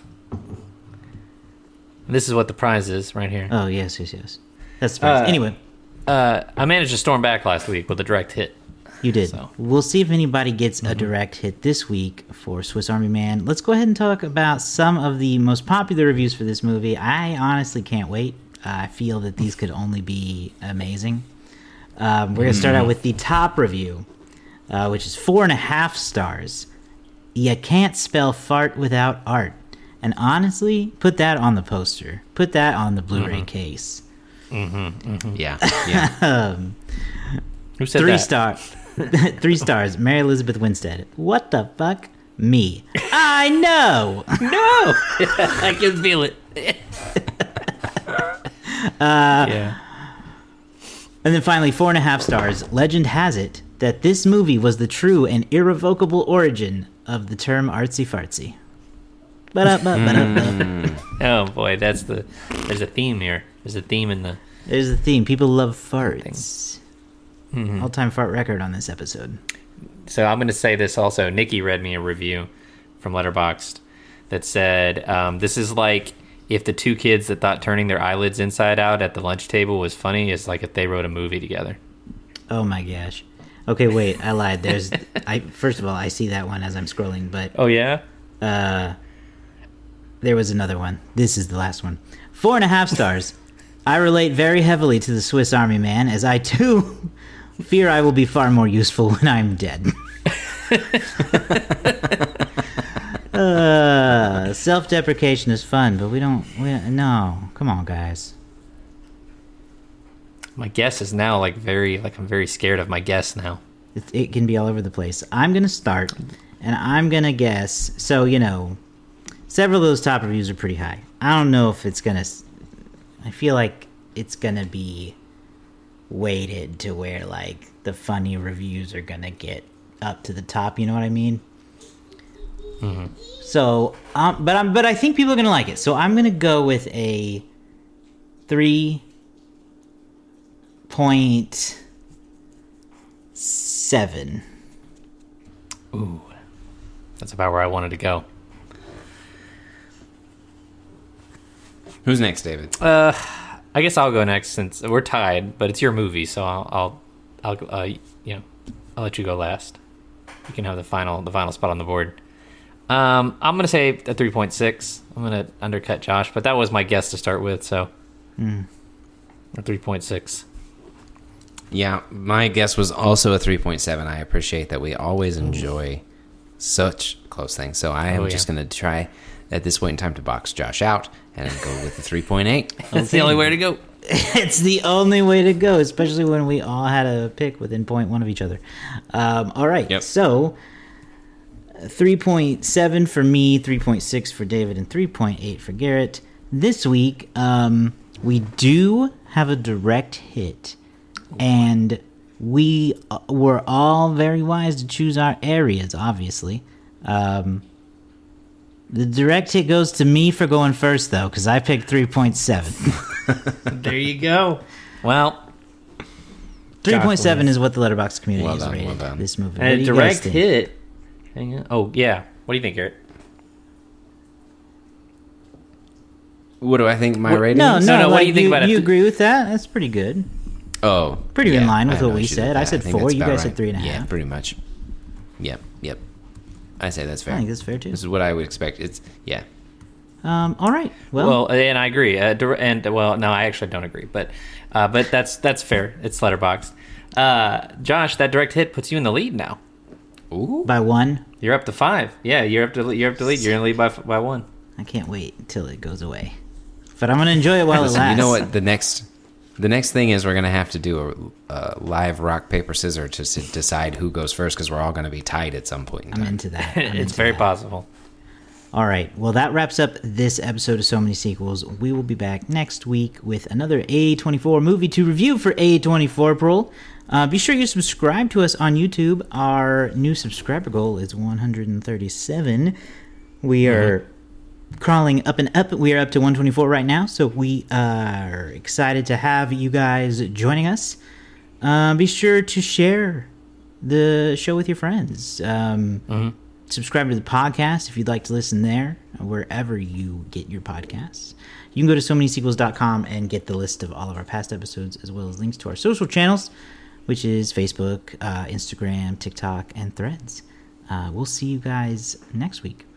This is what the prize is right here. Oh, yes. That's the prize. Anyway. I managed to storm back last week with a direct hit. You did. So. We'll see if anybody gets a direct hit this week for Swiss Army Man. Let's go ahead and talk about some of the most popular reviews for this movie. I honestly can't wait. I feel that these could only be amazing. We're going to start out with the top review, which is 4.5 stars. You can't spell fart without art. And honestly, put that on the poster. Put that on the Blu-ray case. Yeah. Who said 3 that? star. 3 stars. Mary Elizabeth Winstead. What the fuck? Me. I know. No! I can feel it. Yeah. And then finally, 4.5 stars. Legend has it that this movie was the true and irrevocable origin of the term artsy fartsy. Oh boy, there's a theme here. There's a theme in the. There's the theme. People love farts. All-time fart record on this episode. So I'm going to say this also. Nikki read me a review from Letterboxd that said, this is like if the two kids that thought turning their eyelids inside out at the lunch table was funny, it's like if they wrote a movie together. Oh my gosh. Okay, wait, I lied. First of all, I see that one as I'm scrolling, but Oh, yeah? there was another one. This is the last one. 4.5 stars. I relate very heavily to the Swiss Army Man, as I too fear I will be far more useful when I'm dead. Self-deprecation is fun, but no. Come on, guys. My guess is now I'm very scared of my guess now. It can be all over the place. I'm going to start, and I'm going to guess. So, several of those top reviews are pretty high. I don't know if it's going to... I feel like it's going to be weighted to where, the funny reviews are going to get up to the top. You know what I mean? Mm-hmm. So, but I think people are going to like it. So I'm going to go with a 3.7. Ooh, that's about where I wanted to go. Who's next, David? I guess I'll go next since we're tied, but it's your movie, so I'll let you go last. You can have the final spot on the board. I'm gonna say a 3.6. I'm gonna undercut Josh, but that was my guess to start with, so a 3.6. Yeah, my guess was also a 3.7. I appreciate that we always enjoy such close things. So I am just going to try at this point in time to box Josh out and go with the 3.8. That's the only way to go. It's the only way to go, especially when we all had a pick within 0.1 of each other. All right, Yep. So 3.7 for me, 3.6 for David, and 3.8 for Garrett. This week, we do have a direct hit, and we were all very wise to choose our areas, obviously. The direct hit goes to me for going first, though, because I picked 3.7. There you go. Well, 3.7 is what the Letterboxd community Well has done, rated well done. this movie. and What a do you guys direct think? hit. Hang on. Oh yeah. What do you think, Garrett? What do I think my rating No, is? no. no, what do like, you think about it? You agree with that? That's pretty good. Oh. Pretty in line with I know what we you should said. do I that. said think 4, that's you about guys said right. 3.5. Yeah, pretty much. Yep. I say that's fair. I think that's fair too. This is what I would expect. It's All right. Well, Well, and I agree. No, I actually don't agree. But that's fair. It's Letterboxd. Josh, that direct hit puts you in the lead now. Ooh. By 1. You're up to 5. Yeah, you're up to lead. You're in the lead by 1. I can't wait until it goes away. But I'm going to enjoy it while it Listen, lasts. you know what? The next thing is we're going to have to do a live rock, paper, scissors to decide who goes first because we're all going to be tied at some point in time. I'm into that. It's very possible. All right. Well, that wraps up this episode of So Many Sequels. We will be back next week with another A24 movie to review for A24 April. Be sure you subscribe to us on YouTube. Our new subscriber goal is 137. We are crawling up and up. We are up to 124 right now, so we are excited to have you guys joining us. Be sure to share the show with your friends. Subscribe to the podcast if you'd like to listen there, wherever you get your podcasts. You can go to SoManySequels.com and get the list of all of our past episodes, as well as links to our social channels, which is Facebook, Instagram, TikTok, and Threads. We'll see you guys next week.